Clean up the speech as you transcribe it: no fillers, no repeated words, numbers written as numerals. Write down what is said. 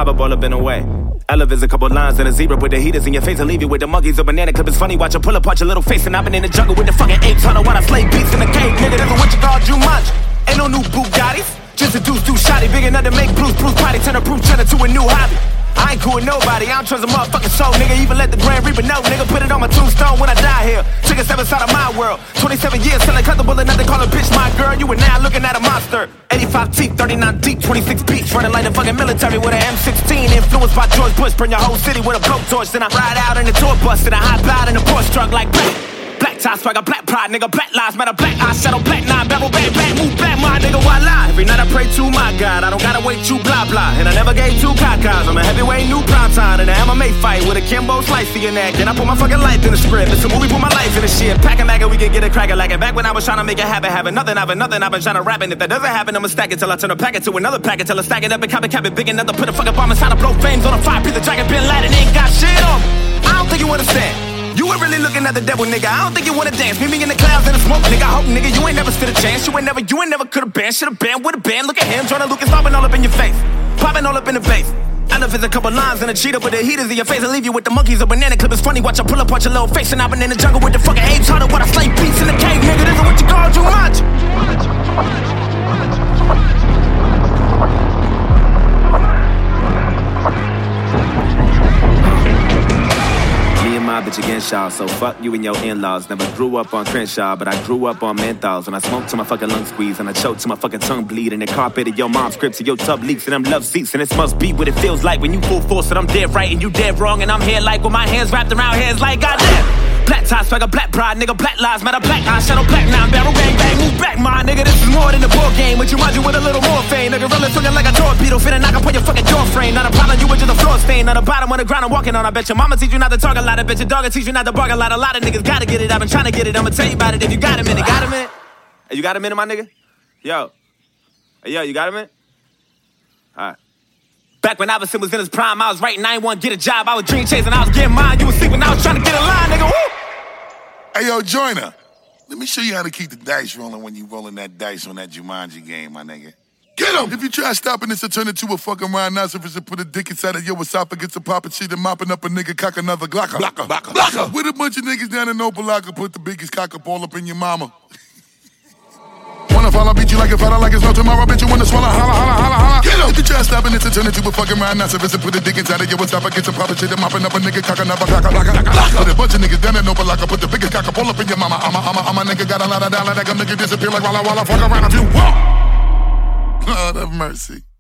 Hover ball up in a way. Elevator's a couple lines and a zebra with the heaters in your face and leave you with the monkeys. A banana clip is funny, watch her pull apart your little face. And I've been in the jungle with the fucking apes. Hunter while I slay beats in the cave. Nigga, this is what you call Jumanji. Ain't no new Bugattis. Just a deuce, shotty. Big enough to make Bruce potty. Turn a Bruce Jenner to a new hobby. I ain't cool with nobody, I don't trust a motherfucking soul, nigga. Even let the Grand Reaper know, nigga. Put it on my tombstone when I die here. Took a step inside of my world. 27 years, selling comfortable enough to call a bitch my girl. You were now looking at a monster. 85 teeth, 39 deep, 26 beats. Running like the fucking military with an M16. Influenced by George Bush, burn your whole city with a blowtorch. Then I ride out in the tour bus, then I hop out in the Porsche truck like black tie swagger, black pride, nigga. Black lives matter, black eyes shadow, black nine, barrel, bang, bang, move back, my nigga, voila. Every night I pray to my God, I don't gotta wait too blah blah. And I never gave two cocos. I'm a heavyweight new prime time in an MMA fight with a Kimbo slice to your neck. And I put my fucking life in the script. It's a movie, put my life in the shit. Packing back and we can get it cracking like it. Back when I was trying to make it happen, having nothing, I've been trying to rap. And if that doesn't happen, I'ma stack it till I turn a packet to another packet till I stack it up and copy it big enough to put a fucking bomb inside to blow flames on a fire. Piece of dragon, Bin Laden, ain't got shit on me. I don't think you understand. You ain't really looking at the devil, nigga. I don't think you wanna dance. Meet me in the clouds in the smoke, nigga. I hope, nigga, you ain't never stood a chance. You ain't never could've been. Should've been with a band. Look at him, Jordan Lucas popping all up in your face. Popping all up in the bass. I know if it's a couple lines and a cheetah with the heaters in your face and leave you with the monkeys. A banana clip is funny. Watch her pull apart your little face. And I've been in the jungle with the fucking apes. Harder while I slay beats in the cave, nigga. This is what you call too much. My bitch against y'all, so fuck you and your in-laws. Never grew up on Crenshaw, but I grew up on menthols. And I smoked till my fucking lungs squeeze, and I choked till my fucking tongue bleed. And the carpet of your mom's scripts and your tub leaks, and them love seats. And this must be what it feels like when you full force and I'm dead right and you dead wrong. And I'm here like with my hands wrapped around heads like goddamn. Black tie swagger, black pride, nigga. Black lives matter, black eyes shadow, black nine barrel, bang bang, move back, my nigga. This is more than a ball game, but you mind you with a little more fame, nigga. Rolling swinging like a torpedo, finna knock up on your fucking door frame. Not a problem, you into the floor stain, on the bottom of the ground I'm walking on. I bet your mama teach you not to talk a lot, I bet your dog teach you not to bark a lot. A lot of niggas gotta get it, I've been trying to get it. I'ma tell you about it if you got a minute. Got a minute? Hey, you got a minute, my nigga? Yo, hey, yo, you got a minute? All right. Back when Iverson was in his prime, I was writing, I ain't want to get a job. I was dream chasing, I was getting mine. You was sleeping, I was trying to get a line, nigga. Woo! Hey, yo, Joyner, let me show you how to keep the dice rolling when you rolling that dice on that Jumanji game, my nigga. Get him! If you try stopping this, to turn it to a fucking rhinoceros and put a dick inside of your esophagus and popping shit and mopping up a nigga, cock another glocker. Blocker. With a bunch of niggas down in Opalaka, put the biggest cock up all up in your mama. Wanna fall, I'll beat you like a fella, like it's no tomorrow. Bitch, you wanna swallow, holla. Get him! If you try stopping this, to turn it to a fucking rhinoceros and put a dick inside of your esophagus and popping shit and mopping up a nigga, cock another glocker. With a bunch of niggas down in Opalaka, put the biggest cock up all up in your mama. I'm a nigga got a lot of dollar that can make you disappear like walla. Fuck around if you want. Lord have mercy.